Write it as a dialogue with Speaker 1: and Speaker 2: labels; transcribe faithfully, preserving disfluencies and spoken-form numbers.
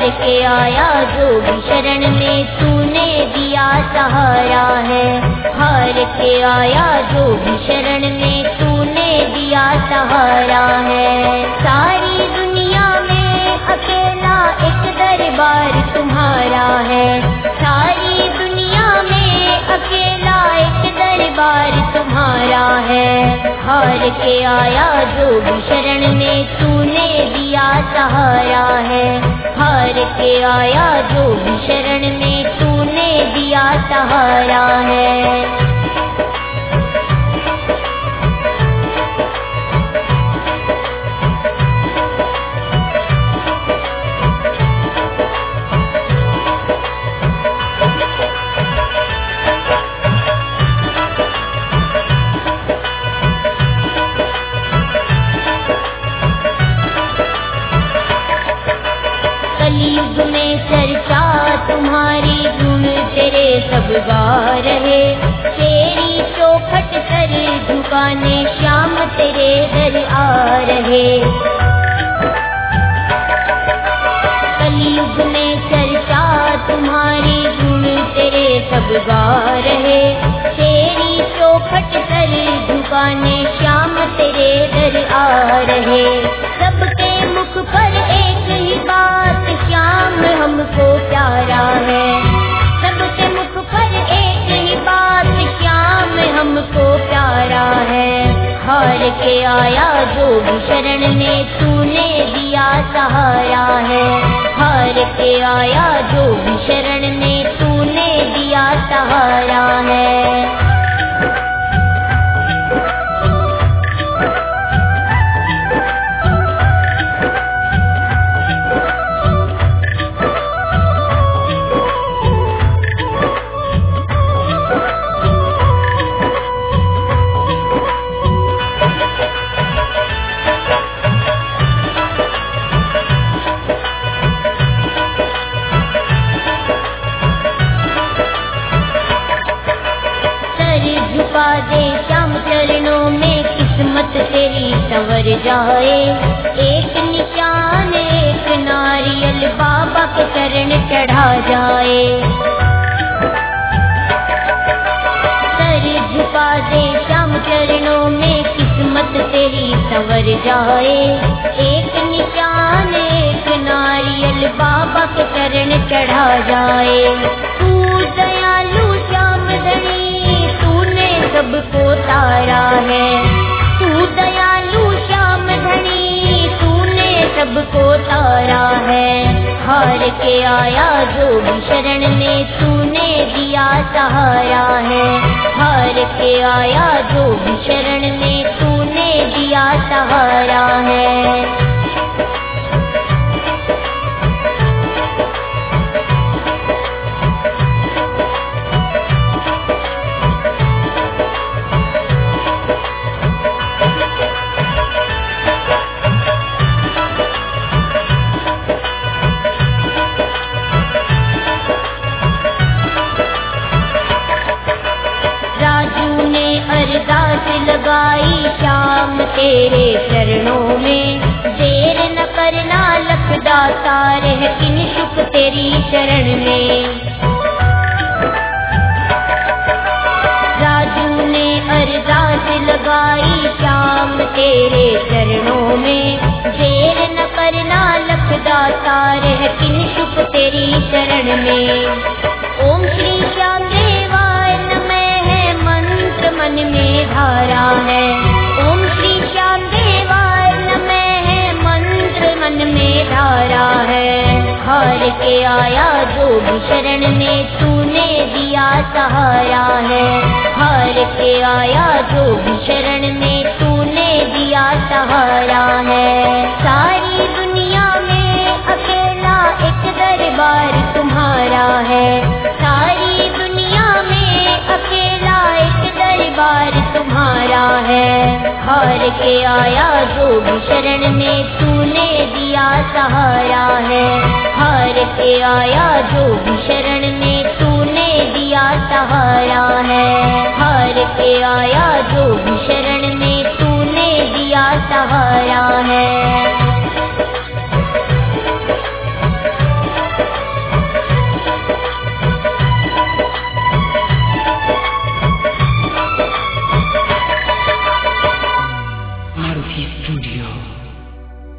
Speaker 1: के आया जो भी शरण में तूने दिया सहारा है। हार के आया जो भी शरण में तूने दिया सहारा है। सारी दुनिया में अकेला एक दरबार तुम्हारा है। सारी दुनिया में अकेला एक दरबार तुम्हारा है। हार के आया जो भी शरण में तूने दिया सहारा है। हार के आया जो भी शरण में तूने दिया सहारा है। कलयुग में चर्चा तुम्हारी, गुण तेरे सब गा रहे। तेरी चौखट कर झुकाने श्याम तेरे दर आ रहे। कलयुग में चर्चा तुम्हारी, गुण तेरे सब गा रहे। तेरी चौखट कर झुकाने श्याम तेरे दर आ रहे। सबके मुख पर एक ही बात, श्याम हमको प्यारा है। सबके मुख पर एक ही बात, श्याम हमको प्यारा है। हार के आया जो भी शरण में तूने दिया सहारा है। हार के आया जो भी शरण में तूने दिया सहारा है। झुका दे श्याम चरणों में, किस्मत तेरी संवर जाए। एक निशान एक नारियल बाबा के चरण चढ़ा जाए। सर झुका दे श्याम चरणों में, किस्मत तेरी संवर जाए। एक निशान एक नारियल बाबा के चरण चढ़ा जाए। तू दयालु श्याम धनी, सबको तारा है। तू दयालु श्याम धनी, तूने सबको तारा है। हार के आया जो भी शरण में तूने दिया सहारा है। हार के आया जो भी शरण में तूने दिया सहारा है। अरदास लगाई श्याम तेरे चरणों में, देर न करना लख दातार है किन सुख तेरी शरण में। राजू ने अरदास लगाई श्याम तेरे चरणों में, देर न करना लख दातार है किन सुख तेरी शरण में। ओम श्री श्याम देवाय नमः है मंत्र मन में धारा है। ओम श्री श्याम देवाय नमः है मंत्र मन में धारा है। हार के आया जो भी शरण में तूने दिया सहारा है। हार के आया जो भी शरण में तूने दिया सहारा है। सारी दुनिया में अकेला एक दरबार तुम्हारा है। सारी दुनिया में अकेला एक दरबार तुम्हारा है। हार के आया जो भी शरण में तूने दिया सहारा है। हार के आया जो भी शरण